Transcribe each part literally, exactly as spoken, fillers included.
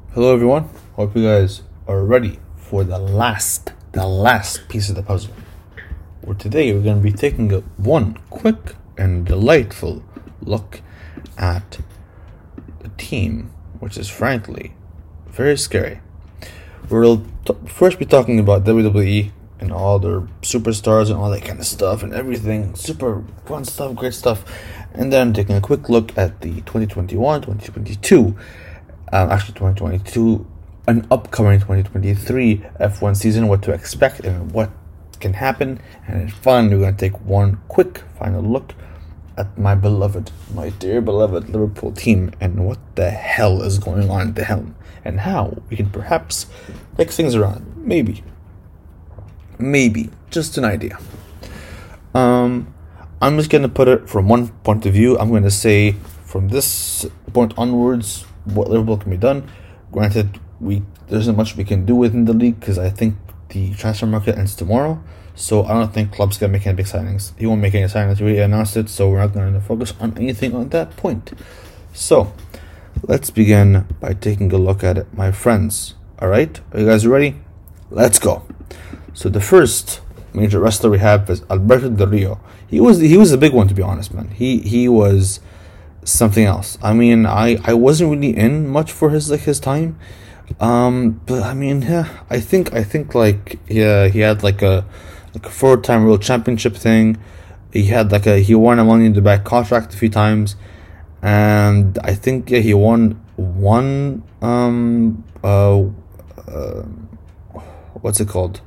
Hello everyone, hope you guys are ready for the last, the last piece of the puzzle. Where today we're going to be taking a one quick and delightful look at the team, which is frankly very scary. We'll t- first be talking about W W E and all their superstars and all that kind of stuff and everything, super fun stuff, great stuff, and then taking a quick look at the twenty twenty-one twenty twenty-two Um, actually twenty twenty-two, an upcoming twenty twenty-three F one season, what to expect and what can happen. And finally, we're going to take one quick final look at my beloved, my dear beloved Liverpool team and what the hell is going on at the helm and how we can perhaps fix things around. Maybe. Maybe. Just an idea. Um, I'm just going to put it from one point of view. I'm going to say from this point onwards, what Liverpool can be done. Granted, we there isn't much we can do within the league because I think the transfer market ends tomorrow. So I don't think Klopp's gonna make any big signings. He won't make any signings. We announced it, so we're not going to focus on anything on that point. So let's begin by taking a look at it, my friends. All right, are you guys ready? Let's go. So the first major wrestler we have is Alberto Del Rio. He was he was a big one, to be honest, man. He he was something else. I mean, I, I wasn't really in much for his like his time, um, but I mean, yeah, I think I think like yeah, he had like a like a four time world championship thing. He had like a he won a Money in the Bank contract a few times, and I think yeah he won one um uh, uh what's it called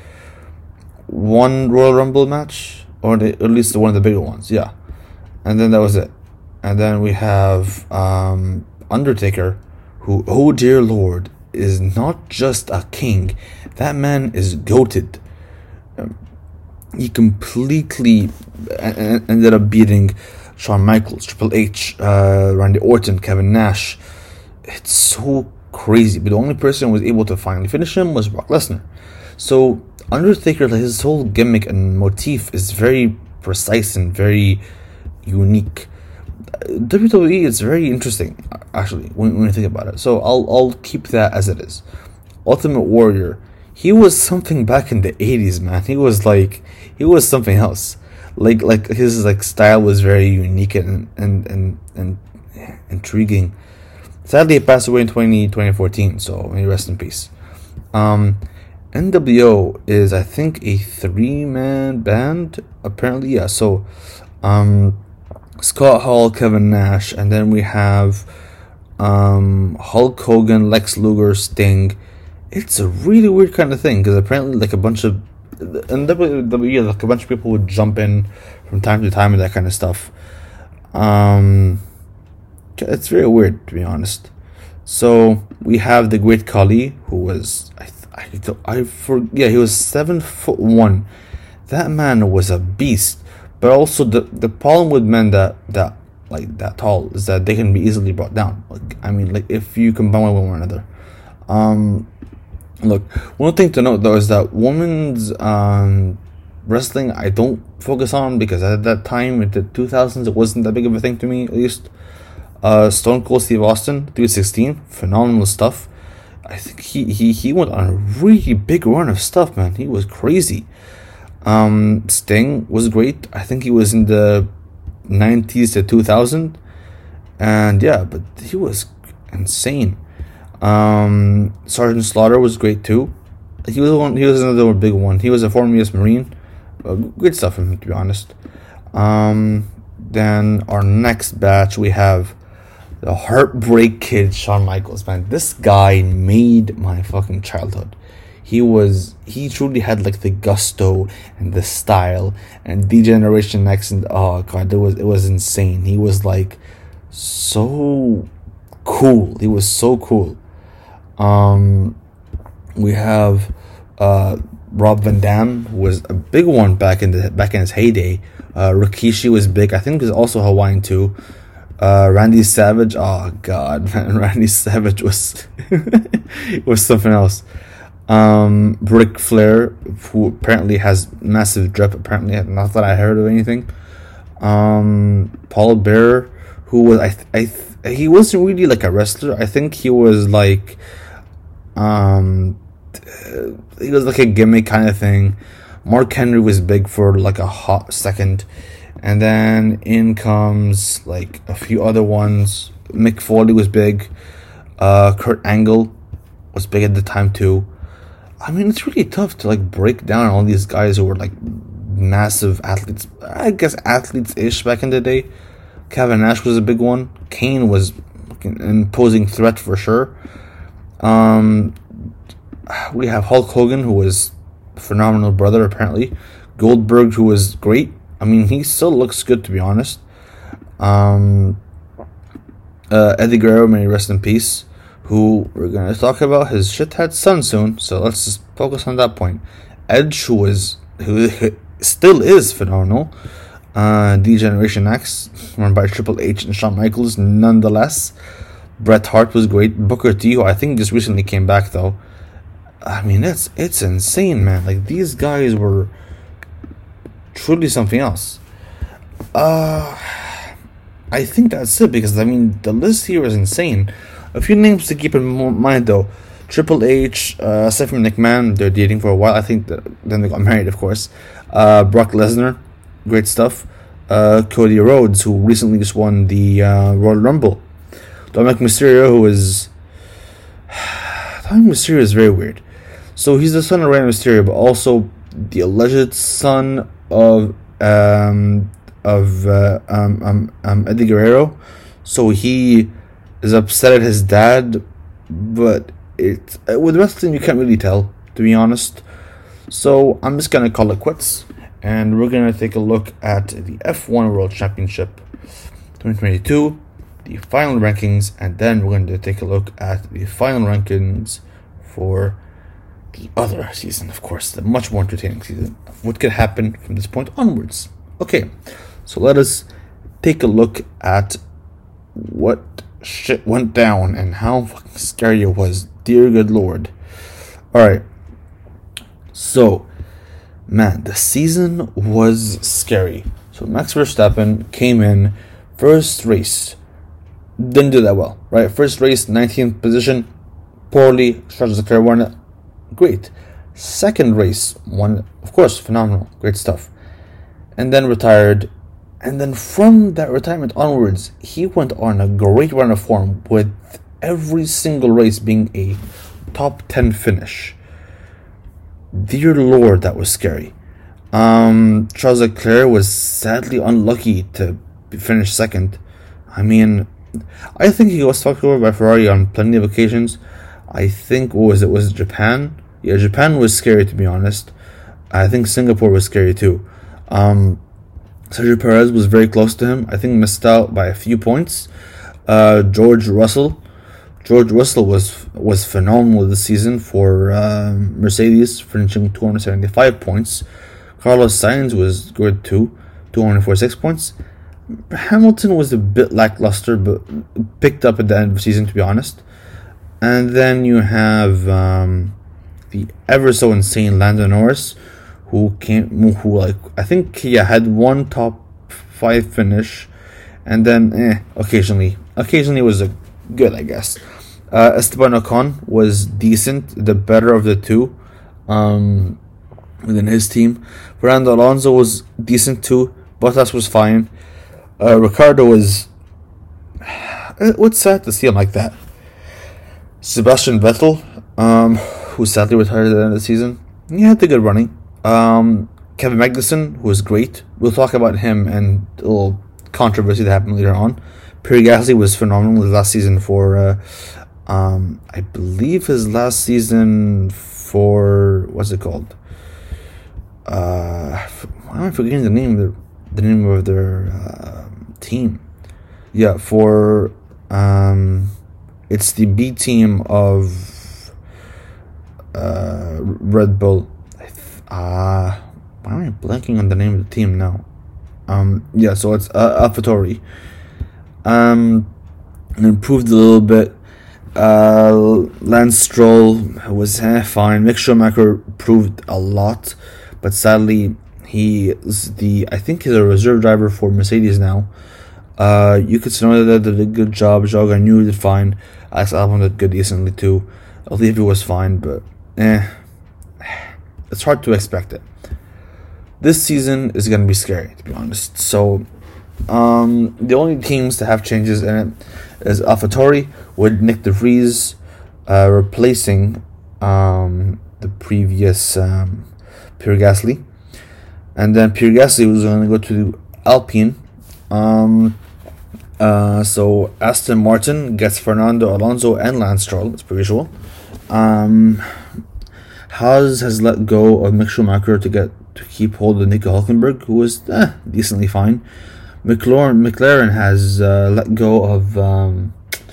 one Royal Rumble match, or the, at least one of the bigger ones, yeah, and then that was it. And then we have um, Undertaker, who, oh dear Lord, is not just a king. That man is goated. Um, he completely a- ended up beating Shawn Michaels, Triple H, uh, Randy Orton, Kevin Nash. It's so crazy. But the only person who was able to finally finish him was Brock Lesnar. So Undertaker, his whole gimmick and motif is very precise and very unique. W W E is very interesting, actually, when, when you think about it. So I'll I'll keep that as it is. Ultimate Warrior, he was something back in the eighties, man. He was like he was something else. Like like his like style was very unique and and and, and intriguing. Sadly, he passed away in twenty fourteen, so may he rest in peace. Um, N W O is, I think, a three man band. Apparently, yeah. So, um. Scott Hall, Kevin Nash, and then we have um, Hulk Hogan, Lex Luger, Sting. It's a really weird kind of thing because apparently, like a bunch of in W W E, like a bunch of people would jump in from time to time and that kind of stuff. Um, it's very weird, to be honest. So we have the Great Khali, who was I I I for yeah he was seven foot one. That man was a beast. But also the, the problem with men that, that like that tall is that they can be easily brought down. Like I mean, like if you combine one with one another. Um, look, one thing to note though is that women's um wrestling I don't focus on because at that time in the two thousands it wasn't that big of a thing to me, at least. Uh, Stone Cold Steve Austin, three sixteen, phenomenal stuff. I think he he he went on a really big run of stuff, man. He was crazy. Um, Sting was great. I think he was in the nineties to two thousand, and yeah, but he was insane. Um, Sergeant Slaughter was great too. He was one. He was another big one. He was a former U S Marine. Uh, good stuff from him, to be honest. Um, then our next batch we have the Heartbreak Kid, Shawn Michaels. Man, this guy made my fucking childhood. He was, he truly had like the gusto and the style and D-Generation X, and oh god, it was, it was insane. He was like so cool. He was so cool. Um, we have uh, Rob Van Dam, who was a big one back in the back in his heyday. Uh, Rikishi was big. I think he was also Hawaiian too. Uh, Randy Savage, oh god, man, Randy Savage was was something else. Um, Ric Flair, who apparently has massive drip, apparently, not that I heard of anything. Um, Paul Bearer, who was, I, th- I, th- he wasn't really like a wrestler. I think he was like, um, he was like a gimmick kind of thing. Mark Henry was big for like a hot second, and then in comes like a few other ones. Mick Foley was big. Uh, Kurt Angle was big at the time too. I mean, it's really tough to like break down all these guys who were like massive athletes. I guess athletes-ish back in the day. Kevin Nash was a big one. Kane was an imposing threat for sure. Um, we have Hulk Hogan, who was a phenomenal brother apparently. Goldberg, who was great. I mean, he still looks good, to be honest. Um, uh, Eddie Guerrero, may he rest in peace, who we're going to talk about his shithead son soon, so let's just focus on that point. Edge, who was, who still is phenomenal. Uh, D-Generation X, run by Triple H and Shawn Michaels, nonetheless. Bret Hart was great. Booker T, who I think just recently came back, though. I mean, it's it's insane, man. Like, these guys were truly something else. Uh, I think that's it, because, I mean, the list here is insane. A few names to keep in mind, though. Triple H, uh, Stephanie McMahon, they're dating for a while. I think that, then they got married, of course. Uh, Brock Lesnar, great stuff. Uh, Cody Rhodes, who recently just won the uh, Royal Rumble. Dominic Mysterio, who is... Dominic Mysterio is very weird. So he's the son of Rey Mysterio, but also the alleged son of um, of uh, um, um, um, Eddie Guerrero. So he is upset at his dad, but it with wrestling you can't really tell, to be honest. So I'm just gonna call it quits, and we're gonna take a look at the F one World Championship twenty twenty-two, the final rankings, and then we're going to take a look at the final rankings for the other season, of course, the much more entertaining season, of what could happen from this point onwards. Okay, so let us take a look at what shit went down and how fucking scary it was. Dear good lord. Alright, so, man, the season was scary. So Max Verstappen came in, first race, didn't do that well, right? First race, nineteenth position, poorly. Charles Leclerc won it, great. Second race, won, of course, phenomenal, great stuff. And then retired, and then from that retirement onwards, he went on a great run of form, with every single race being a top ten finish. Dear lord, that was scary. Um, Charles Leclerc was sadly unlucky to finish second. I mean, I think he was fucked over by Ferrari on plenty of occasions. I think, what was it, was it Japan? Yeah, Japan was scary, to be honest. I think Singapore was scary too. Um, Sergio Perez was very close to him. I think missed out by a few points. Uh, George Russell. George Russell was was phenomenal this season for um, Mercedes, finishing two hundred seventy-five points. Carlos Sainz was good too, two hundred forty-six points. Hamilton was a bit lackluster, but picked up at the end of the season, to be honest. And then you have um, the ever so insane Lando Norris, who came, who like I think yeah had one top five finish, and then eh, occasionally, occasionally was a good, I guess. Uh, Esteban Ocon was decent, the better of the two, um, within his team. Fernando Alonso was decent too. Bottas was fine. Uh, Ricardo was. It's sad to see him like that. Sebastian Vettel, um, who sadly retired at the end of the season, he had the good running. Um, Kevin Magnussen, who was great. We'll talk about him and a little controversy that happened later on. Pierre Gasly was phenomenal this last season for, uh, um, I believe his last season for, what's it called? Uh, why am I forgetting the name of the, the name of their uh, team? Yeah, for, um, it's the B team of uh, Red Bull. Uh, why am I blanking on the name of the team now? Um, yeah, so it's uh, AlphaTauri. Um, improved a little bit. Uh, Lance Stroll was eh, fine. Mick Schumacher improved a lot, but sadly he is the I think he's a reserve driver for Mercedes now. Uh, you could say that did a good job. Joe Garneau did fine. Alex Albon did good decently too. Olivier was fine, but eh, it's hard to expect it. This season is gonna be scary, to be honest. So, um, the only teams to have changes in it is AlphaTauri with Nick De Vries uh, replacing um, the previous um, Pierre Gasly, and then Pierre Gasly was going to go to Alpine. Um, uh, so Aston Martin gets Fernando Alonso and Lance Stroll, as per usual. Um, Haas has let go of Mick Schumacher to get to keep hold of Nico Hülkenberg, who was eh, decently fine. McLaren McLaren has uh, let go of um,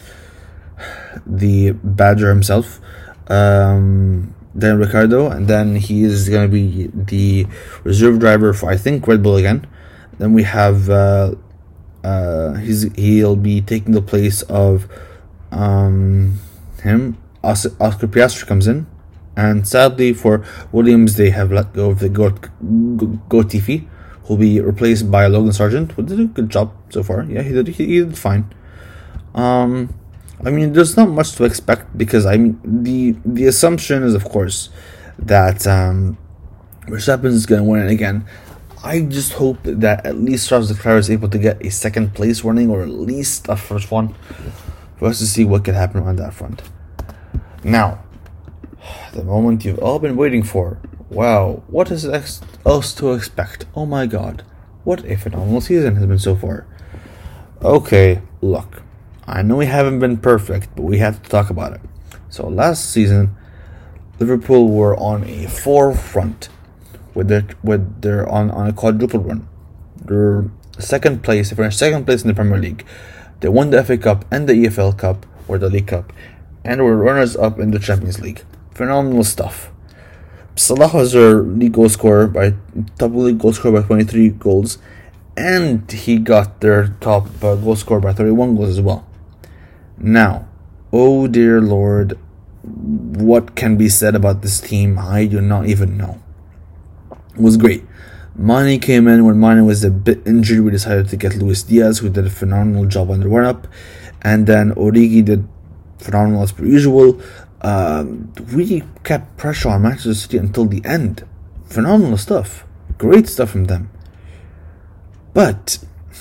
the Badger himself, um, Dan Ricciardo, and then he is going to be the reserve driver for, I think, Red Bull again. Then we have uh, uh, he's he'll be taking the place of um, him. Oscar Piastri comes in, and sadly for Williams, they have let go of the Latifi, who'll be replaced by Logan Sargent, who did a good job so far. Yeah, he did. He, he did fine. Um, I mean, there's not much to expect because I mean the the assumption is, of course, that um, Verstappen is going to win it again. I just hope that at least Charles Leclerc is able to get a second place running, or at least a first one, for us to see what could happen on that front. Now, the moment you've all been waiting for. Wow, what is else to expect? Oh my god, what a phenomenal season has been so far. Okay, look, I know we haven't been perfect, but we have to talk about it. So last season, Liverpool were on a forefront with their with their on, on a quadruple run. They're second place, they finished second place in the Premier League. They won the F A Cup and the E F L Cup, or the League Cup, and were runners up in the Champions League. Phenomenal stuff. Salah was their league goal scorer by top league goal scorer by twenty-three goals, and he got their top uh, goal scorer by thirty-one goals as well. Now, oh dear Lord, what can be said about this team? I do not even know. It was great. Mane came in when Mane was a bit injured. We decided to get Luis Diaz, who did a phenomenal job on the run-up, and then Origi did phenomenal as per usual. Um, really kept pressure on Manchester City until the end. Phenomenal stuff. Great stuff from them. But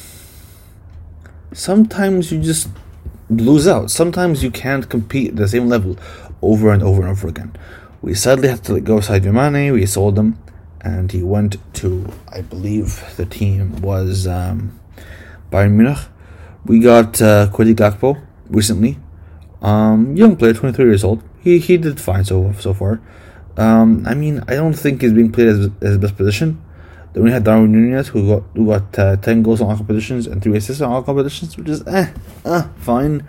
sometimes you just lose out. Sometimes you can't compete at the same level over and over and over again. We sadly had to let go of Sadio Mane. We sold him, and he went to, I believe the team was um, Bayern Munich. We got uh, Cody Gakpo recently. Um, young player, twenty-three years old. He he did fine so so far. Um, I mean, I don't think he's being played as, as his best position. Then we had Darwin Nunez, who got who got uh, ten goals on all competitions and three assists on all competitions, which is eh, uh, fine.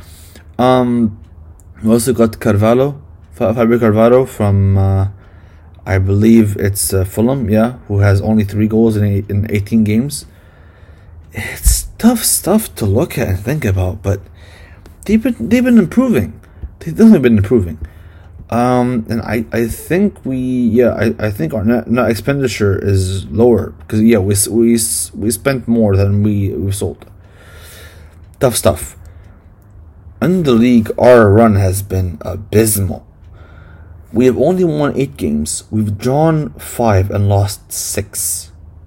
Um, we also got Carvalho, Fabio Carvalho from, uh, I believe it's uh, Fulham, yeah, who has only three goals in eight, in eighteen games. It's tough stuff to look at and think about, but they've been they've been improving. They've definitely been improving. Um, and I, I think we yeah I, I think our net, net expenditure is lower because yeah we we we spent more than we we sold. Tough stuff. In the league, our run has been abysmal. We have only won eight games. We've drawn five and lost six.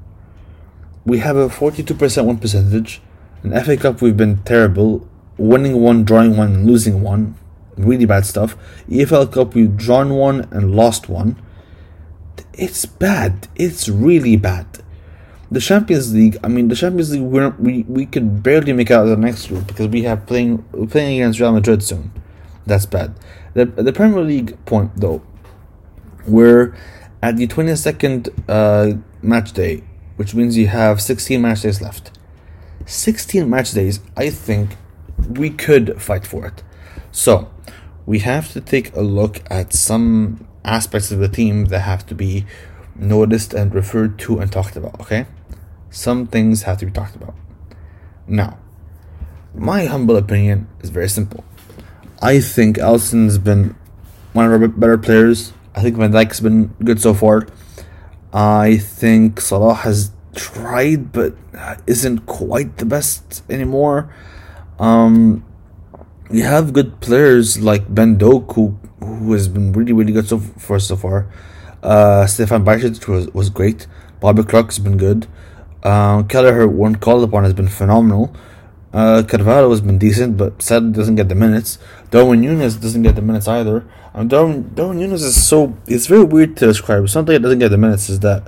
We have a forty-two percent win percentage. In F A Cup, we've been terrible. Winning one, drawing one, and losing one. Really bad stuff. E F L Cup, we've drawn one and lost one. It's bad. It's really bad. The Champions League, I mean, the Champions League, we're, we we could barely make out of the next group because we have playing we're playing against Real Madrid soon. That's bad. The the Premier League point though, we're at the twenty-second uh, match day, which means you have sixteen match days left. sixteen match days, I think we could fight for it. So, we have to take a look at some aspects of the team that have to be noticed and referred to and talked about, okay? Some things have to be talked about. Now, my humble opinion is very simple. I think Alisson's been one of our better players. I think Van Dijk's been good so far. I think Salah has tried, but isn't quite the best anymore. Um, we have good players like Ben Doak, who who has been really really good so far so far. Uh, Stefan Bajcetic was was great. Bobby Clark has been good. Um, Kelleher, when called upon, has been phenomenal. Uh, Carvalho has been decent, but sadly doesn't get the minutes. Darwin Núñez doesn't get the minutes either. Um, Darwin, Darwin Núñez is so... It's very weird to describe. Something that doesn't get the minutes is that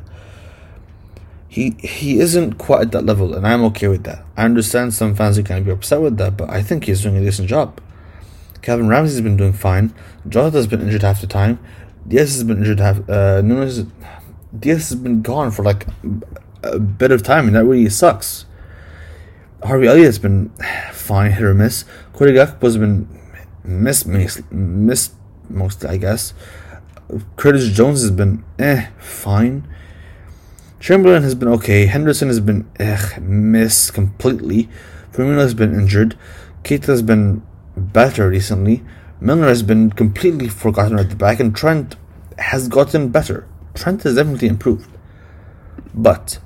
he he isn't quite at that level, and I'm okay with that. I understand some fans who can be upset with that, but I think he's doing a decent job. Kevin Ramsey has been doing fine. Jota has been injured half the time. Diaz has been injured half... Uh, Núñez... Diaz has been gone for like a bit of time, and that really sucks. Harvey Elliott's been fine, hit or miss. Cody Gakpo has been missed, missed, missed mostly, I guess. Curtis Jones has been eh, fine. Chamberlain has been okay. Henderson has been eh, missed completely. Firmino has been injured. Keita has been better recently. Milner has been completely forgotten at the back, and Trent has gotten better. Trent has definitely improved. But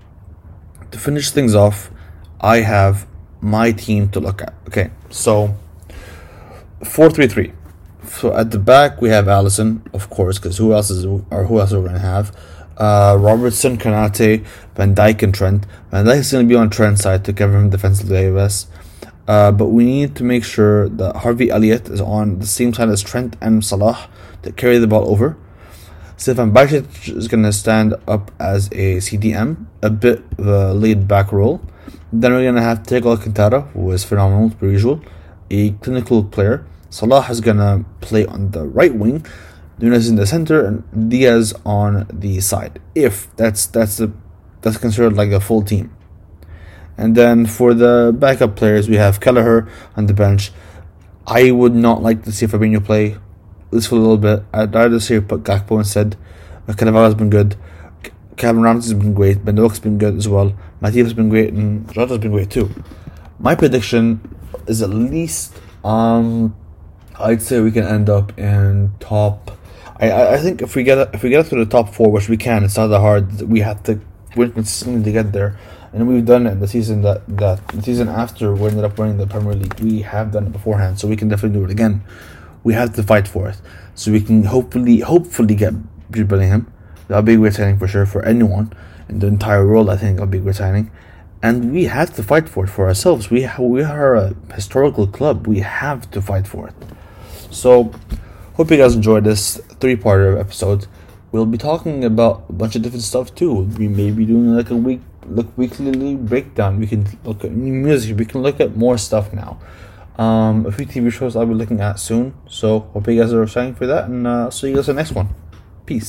to finish things off, I have my team to look at. Okay, so four three three. So at the back we have Alisson, of course, because who else is or who else are we going to have? Uh, Robertson, Konate, Van Dijk, and Trent. Van Dijk is going to be on Trent's side to cover him defensively, I guess. Uh, but we need to make sure that Harvey Elliott is on the same side as Trent and Salah to carry the ball over. Stefan Bajcetic is going to stand up as a C D M, a bit of a laid-back role. Then we're going to have Thiago Alcantara, who is phenomenal, per usual, a clinical player. Salah is going to play on the right wing, Núñez in the center, and Diaz on the side. If that's that's the that's considered like a full team. And then for the backup players, we have Kelleher on the bench. I would not like to see Fabinho play, at least for a little bit. I'd rather see put Gakpo instead. Carvalho has been good. Calvin Ramsey has been great. Ben Doak's been good as well. Matip has been great, and Jota's been great too. My prediction is at least, um, I'd say we can end up in top. I, I, I think if we get if we get up to the top four, which we can, it's not that hard. We have to win consistently to get there, and we've done it in the season that that the season after we ended up winning the Premier League. We have done it beforehand, so we can definitely do it again. We have to fight for it, so we can hopefully hopefully get Jude Bellingham. That'll be a great signing for sure for anyone in the entire world. I think that'll be a great signing, and we have to fight for it for ourselves. We ha- we are a historical club. We have to fight for it. So, hope you guys enjoyed this three-parter episode. We'll be talking about a bunch of different stuff too. We may be doing like a week, look weekly breakdown. We can look at new music. We can look at more stuff now. Um, a few T V shows I'll be looking at soon. So, hope you guys are excited for that, and uh, see you guys in the next one.